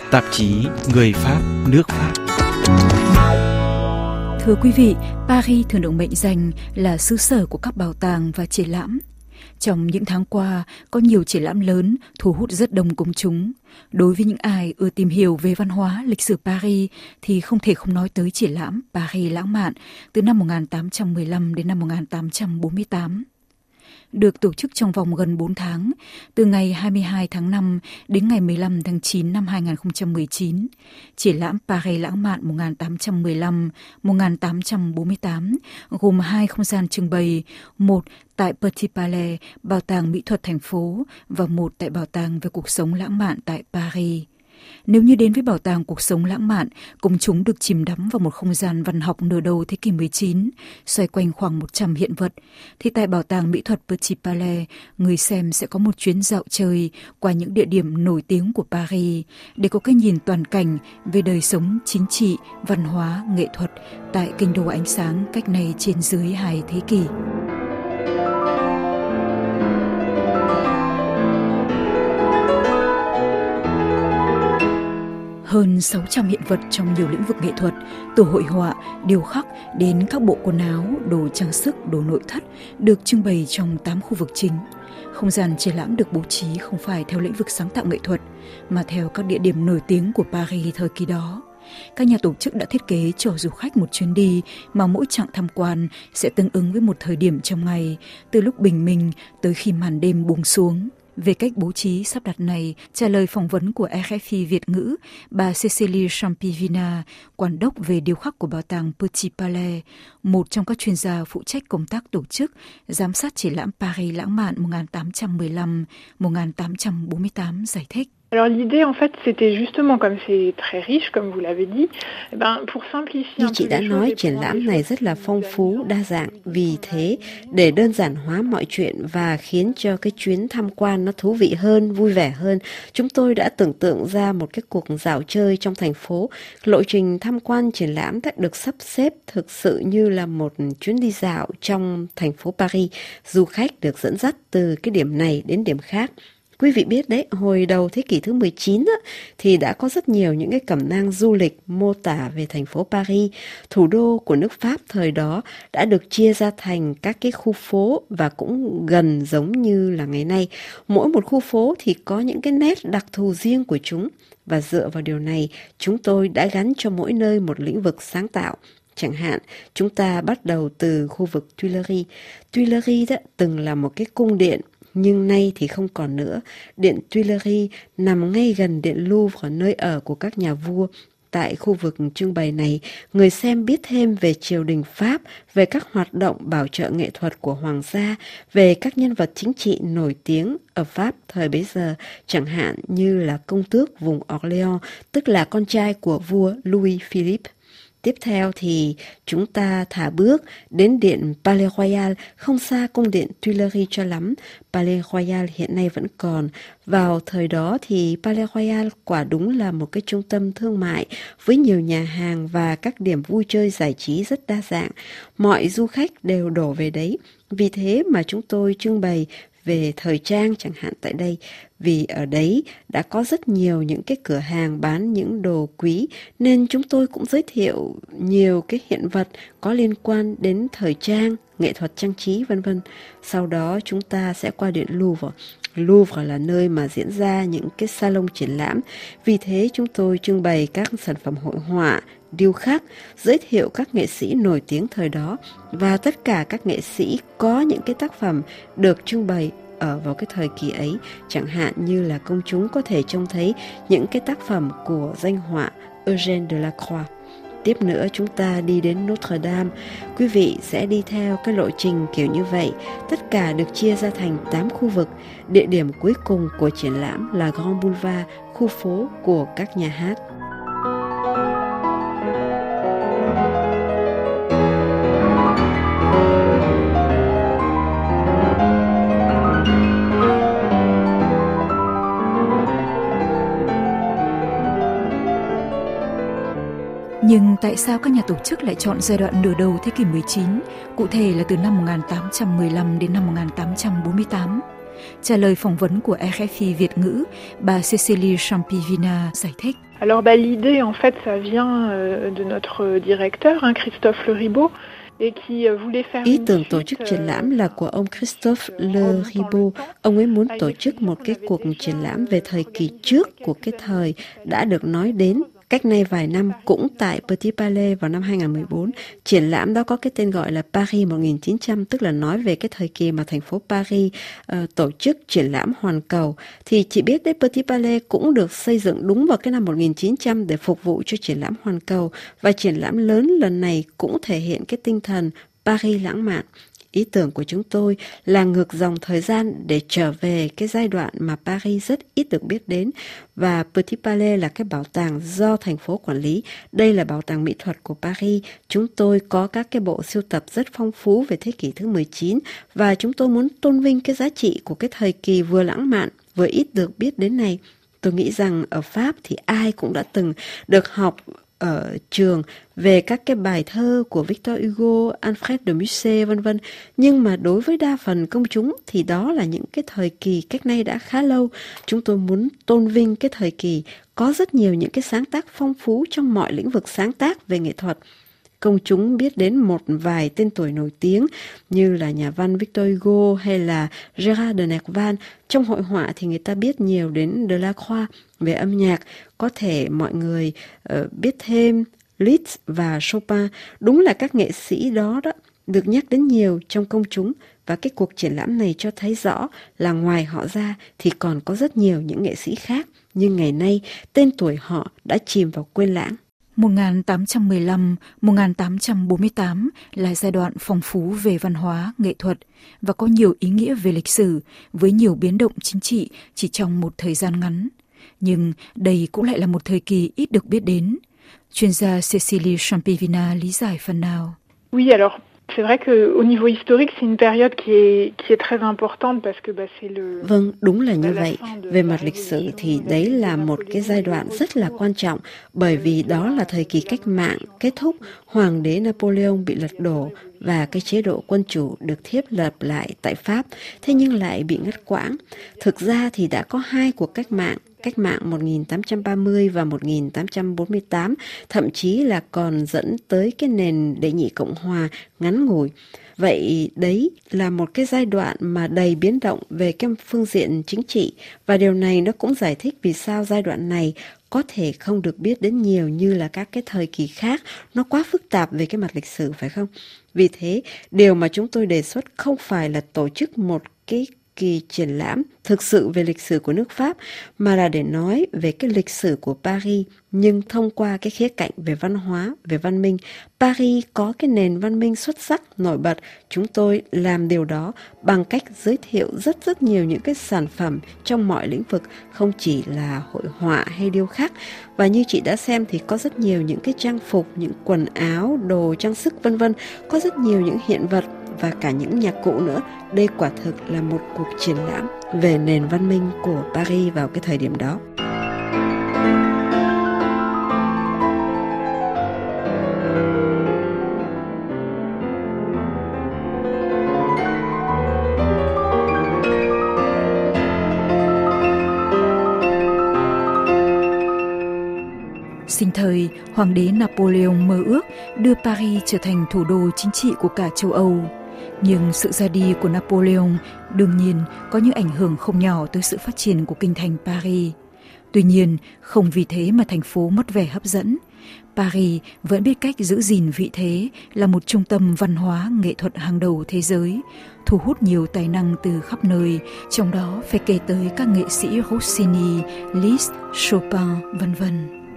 tạp chí Người Pháp, nước Pháp. Thưa quý vị, Paris thường được mệnh danh là xứ sở của các bảo tàng và triển lãm. Trong những tháng qua, có nhiều triển lãm lớn thu hút rất đông công chúng. Đối với những ai ưa tìm hiểu về văn hóa, lịch sử Paris thì không thể không nói tới triển lãm Paris lãng mạn từ năm 1815 đến năm 1848. Được tổ chức trong vòng gần 4 tháng, từ ngày 22 tháng 5 đến ngày 15 tháng 9 năm 2019, triển lãm Paris lãng mạn 1815-1848 gồm 2 không gian trưng bày, một tại Petit Palais, Bảo tàng Mỹ thuật thành phố, và một tại Bảo tàng về cuộc sống lãng mạn tại Paris. Nếu như đến với Bảo tàng cuộc sống lãng mạn, công chúng được chìm đắm vào một không gian văn học nửa đầu thế kỷ 19, xoay quanh khoảng 100 hiện vật, thì tại Bảo tàng Mỹ thuật Petit Palais, người xem sẽ có một chuyến dạo chơi qua những địa điểm nổi tiếng của Paris để có cái nhìn toàn cảnh về đời sống chính trị, văn hóa, nghệ thuật tại kinh đô ánh sáng cách nay trên dưới 2 thế kỷ. Hơn 600 hiện vật trong nhiều lĩnh vực nghệ thuật, từ hội họa, điêu khắc đến các bộ quần áo, đồ trang sức, đồ nội thất được trưng bày trong 8 khu vực chính. Không gian triển lãm được bố trí không phải theo lĩnh vực sáng tạo nghệ thuật, mà theo các địa điểm nổi tiếng của Paris thời kỳ đó. Các nhà tổ chức đã thiết kế cho du khách một chuyến đi mà mỗi chặng tham quan sẽ tương ứng với một thời điểm trong ngày, từ lúc bình minh tới khi màn đêm buông xuống. Về cách bố trí sắp đặt này, trả lời phỏng vấn của RFI Việt ngữ, bà Cécilie Champivina, quản đốc về điêu khắc của Bảo tàng Petit Palais, một trong các chuyên gia phụ trách công tác tổ chức, giám sát triển lãm Paris lãng mạn 1815-1848 giải thích. Alors l'idée en fait c'était justement comme c'est très riche comme vous l'avez dit, pour simplifier như chị đã nói, triển lãm này rất là phong phú, đa dạng. Vì thế, để đơn giản hóa mọi chuyện và khiến cho cái chuyến tham quan nó thú vị hơn, vui vẻ hơn, chúng tôi đã tưởng tượng ra một cái cuộc dạo chơi trong thành phố. Lộ trình tham quan triển lãm đã được sắp xếp thực sự như là một chuyến đi dạo trong thành phố Paris. Du khách được dẫn dắt từ cái điểm này đến điểm khác. Quý vị biết đấy, hồi đầu thế kỷ thứ 19 thì đã có rất nhiều những cái cẩm nang du lịch mô tả về thành phố Paris, thủ đô của nước Pháp thời đó, đã được chia ra thành các cái khu phố và cũng gần giống như là ngày nay. Mỗi một khu phố thì có những cái nét đặc thù riêng của chúng, và dựa vào điều này, chúng tôi đã gắn cho mỗi nơi một lĩnh vực sáng tạo. Chẳng hạn, chúng ta bắt đầu từ khu vực Tuileries. Tuileries đó từng là một cái cung điện, nhưng nay thì không còn nữa. Điện Tuileries nằm ngay gần điện Louvre, nơi ở của các nhà vua. Tại khu vực trưng bày này, người xem biết thêm về triều đình Pháp, về các hoạt động bảo trợ nghệ thuật của hoàng gia, về các nhân vật chính trị nổi tiếng ở Pháp thời bấy giờ, chẳng hạn như là công tước vùng Orléans, tức là con trai của vua Louis Philippe. Tiếp theo thì chúng ta thả bước đến điện Palais Royal, không xa cung điện Tuileries cho lắm. Palais Royal hiện nay vẫn còn. Vào thời đó thì Palais Royal quả đúng là một cái trung tâm thương mại với nhiều nhà hàng và các điểm vui chơi giải trí rất đa dạng. Mọi du khách đều đổ về đấy. Vì thế mà chúng tôi trưng bày về thời trang chẳng hạn tại đây, vì ở đấy đã có rất nhiều những cái cửa hàng bán những đồ quý, nên chúng tôi cũng giới thiệu nhiều cái hiện vật có liên quan đến thời trang, nghệ thuật trang trí vân vân. Sau đó chúng ta sẽ qua điện Louvre. Louvre là nơi mà diễn ra những cái salon triển lãm, vì thế chúng tôi trưng bày các sản phẩm hội họa, điêu khắc, giới thiệu các nghệ sĩ nổi tiếng thời đó, và tất cả các nghệ sĩ có những cái tác phẩm được trưng bày ở vào cái thời kỳ ấy, chẳng hạn như là công chúng có thể trông thấy những cái tác phẩm của danh họa Eugène Delacroix. Tiếp nữa chúng ta đi đến Notre Dame. Quý vị sẽ đi theo cái lộ trình kiểu như vậy. Tất cả được chia ra thành 8 khu vực. Địa điểm cuối cùng của triển lãm là Grand Boulevard, khu phố của các nhà hát. Nhưng tại sao các nhà tổ chức lại chọn giai đoạn nửa đầu thế kỷ 19, cụ thể là từ năm 1815 đến năm 1848? Trả lời phỏng vấn của RFI Việt ngữ, bà Cécilie Champivina giải thích. Alors l'idée en fait ça vient de notre directeur Christophe Le Ribot. Ý tưởng tổ chức triển lãm là của ông Christophe Le Ribot. Ông ấy muốn tổ chức một cái cuộc triển lãm về thời kỳ trước của cái thời đã được nói đến cách nay vài năm cũng tại Petit Palais vào năm 2014. Triển lãm đó có cái tên gọi là Paris 1900, tức là nói về cái thời kỳ mà thành phố Paris tổ chức triển lãm hoàn cầu. Thì chị biết đấy, Petit Palais cũng được xây dựng đúng vào cái năm 1900 để phục vụ cho triển lãm hoàn cầu. Và triển lãm lớn lần này cũng thể hiện cái tinh thần Paris lãng mạn. Ý tưởng của chúng tôi là ngược dòng thời gian để trở về cái giai đoạn mà Paris rất ít được biết đến, và Petit Palais là cái bảo tàng do thành phố quản lý. Đây là bảo tàng mỹ thuật của Paris. Chúng tôi có các cái bộ sưu tập rất phong phú về thế kỷ thứ 19 và chúng tôi muốn tôn vinh cái giá trị của cái thời kỳ vừa lãng mạn vừa ít được biết đến này. Tôi nghĩ rằng ở Pháp thì ai cũng đã từng được học ở trường về các cái bài thơ của Victor Hugo, Alfred de Musset vân vân, nhưng mà đối với đa phần công chúng thì đó là những cái thời kỳ cách nay đã khá lâu. Chúng tôi muốn tôn vinh cái thời kỳ có rất nhiều những cái sáng tác phong phú trong mọi lĩnh vực sáng tác về nghệ thuật. Công chúng biết đến một vài tên tuổi nổi tiếng như là nhà văn Victor Hugo hay là Gérard de Nerval. Trong hội họa thì người ta biết nhiều đến Delacroix. Về âm nhạc, có thể mọi người biết thêm Liszt và Chopin. Đúng là các nghệ sĩ đó được nhắc đến nhiều trong công chúng. Và cái cuộc triển lãm này cho thấy rõ là ngoài họ ra thì còn có rất nhiều những nghệ sĩ khác. Nhưng ngày nay, tên tuổi họ đã chìm vào quên lãng. 1815-1848 là giai đoạn phong phú về văn hóa, nghệ thuật và có nhiều ý nghĩa về lịch sử với nhiều biến động chính trị chỉ trong một thời gian ngắn. Nhưng đây cũng lại là một thời kỳ ít được biết đến. Chuyên gia Cécilie Champivina lý giải phần nào. Oui, alors c'est vrai qu'au niveau historique, c'est une période qui est très importante parce que c'est le. Vâng, đúng là như vậy. Về mặt lịch sử thì đấy là một cái giai đoạn rất là quan trọng, bởi vì đó là thời kỳ cách mạng kết thúc, hoàng đế Napoleon bị lật đổ và cái chế độ quân chủ được thiết lập lại tại Pháp, thế nhưng lại bị ngắt quãng. Thực ra thì đã có hai cuộc cách mạng 1830 và 1848, thậm chí là còn dẫn tới cái nền đệ nhị Cộng hòa ngắn ngủi. Vậy đấy là một cái giai đoạn mà đầy biến động về cái phương diện chính trị, và điều này nó cũng giải thích vì sao giai đoạn này có thể không được biết đến nhiều như là các cái thời kỳ khác, nó quá phức tạp về cái mặt lịch sử, phải không? Vì thế, điều mà chúng tôi đề xuất không phải là tổ chức một cái kỳ triển lãm thực sự về lịch sử của nước Pháp, mà là để nói về cái lịch sử của Paris, nhưng thông qua cái khía cạnh về văn hóa, về văn minh. Paris có cái nền văn minh xuất sắc, nổi bật. Chúng tôi làm điều đó bằng cách giới thiệu rất nhiều những cái sản phẩm trong mọi lĩnh vực, không chỉ là hội họa hay điêu khắc. Và như chị đã xem thì có rất nhiều những cái trang phục, những quần áo, đồ trang sức vân vân, có rất nhiều những hiện vật và cả những nhạc cụ nữa. Đây quả thực là một cuộc triển lãm về nền văn minh của Paris vào cái thời điểm đó. Sinh thời, Hoàng đế Napoleon mơ ước đưa Paris trở thành thủ đô chính trị của cả châu Âu. Nhưng sự ra đi của Napoleon đương nhiên có những ảnh hưởng không nhỏ tới sự phát triển của kinh thành Paris. Tuy nhiên, không vì thế mà thành phố mất vẻ hấp dẫn. Paris vẫn biết cách giữ gìn vị thế là một trung tâm văn hóa nghệ thuật hàng đầu thế giới, thu hút nhiều tài năng từ khắp nơi, trong đó phải kể tới các nghệ sĩ Rossini, Liszt, Chopin, vân vân.